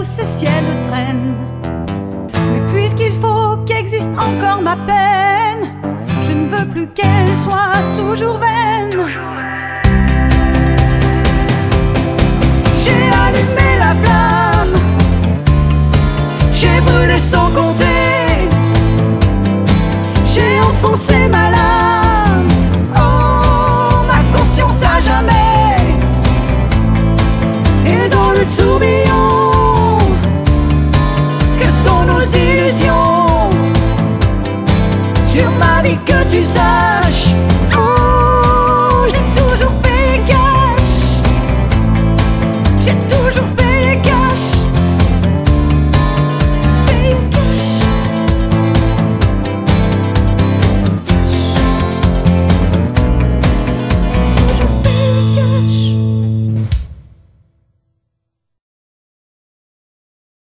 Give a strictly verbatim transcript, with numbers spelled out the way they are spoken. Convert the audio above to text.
ces ciels traînent. Mais puisqu'il faut qu'existe encore ma peine, je ne veux plus qu'elle soit toujours vaine. J'ai allumé la flamme, j'ai brûlé sans compter, j'ai enfoncé ma lame, oh ma conscience à jamais. Et dans le tourbillon que sont nos illusions, sur ma vie que tu saches,